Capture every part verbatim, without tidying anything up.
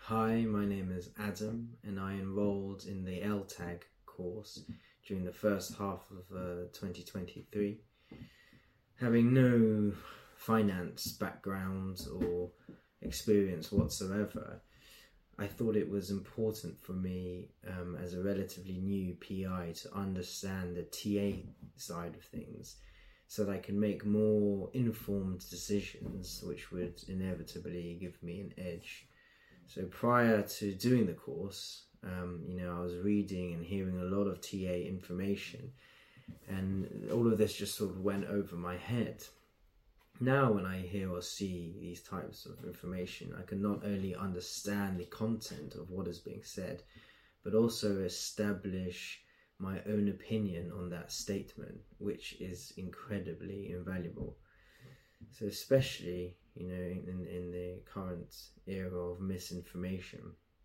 Hi, my name is Adam and I enrolled in the L TAG course during the first half of uh, twenty twenty-three. Having no finance background or experience whatsoever, I thought it was important for me um, as a relatively new P I to understand the T A side of things so that I can make more informed decisions which would inevitably give me an edge. So prior to doing the course, um, you know, I was reading and hearing a lot of T A information, and all of this just sort of went over my head. Now when I hear or see these types of information, I can not only understand the content of what is being said, but also establish my own opinion on that statement, which is incredibly invaluable. So especially, you know, in, in the current era of misinformation.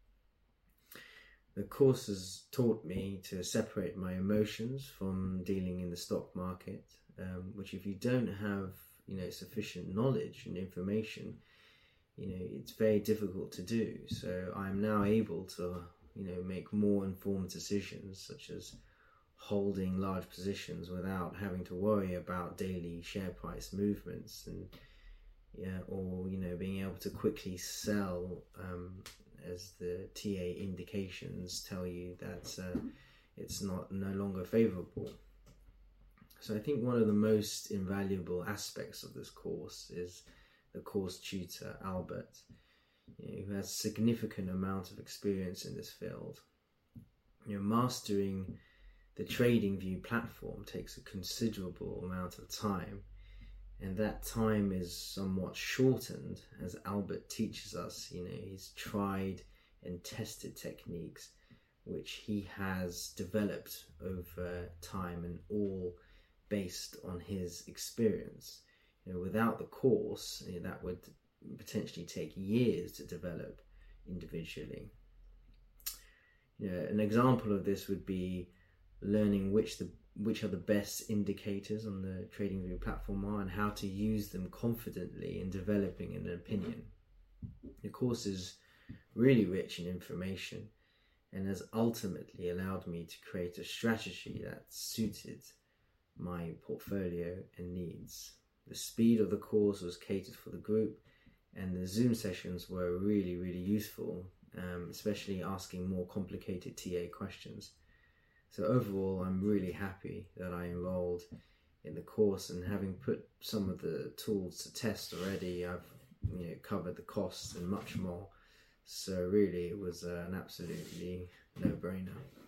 The course has taught me to separate my emotions from dealing in the stock market, um, which if you don't have, you know, sufficient knowledge and information, you know, it's very difficult to do. So I'm now able to, you know, make more informed decisions, such as holding large positions without having to worry about daily share price movements, and yeah, or you know, being able to quickly sell um, as the T A indications tell you that uh, it's not no longer favorable. So I think one of the most invaluable aspects of this course is the course tutor, Albert, you know, who has a significant amount of experience in this field. You know, mastering the TradingView platform takes a considerable amount of time, and that time is somewhat shortened as Albert teaches us, you know, his tried and tested techniques which he has developed over time, and all based on his experience. You know, without the course, you know, that would potentially take years to develop individually. You know, an example of this would be learning which the which are the best indicators on the TradingView platform are and how to use them confidently in developing an opinion. The course is really rich in information and has ultimately allowed me to create a strategy that suited my portfolio and needs. The speed of the course was catered for the group, and the Zoom sessions were really, really useful, um, especially asking more complicated T A questions. So overall, I'm really happy that I enrolled in the course, and having put some of the tools to test already, I've you know covered the costs and much more. So really, it was uh, an absolutely no-brainer.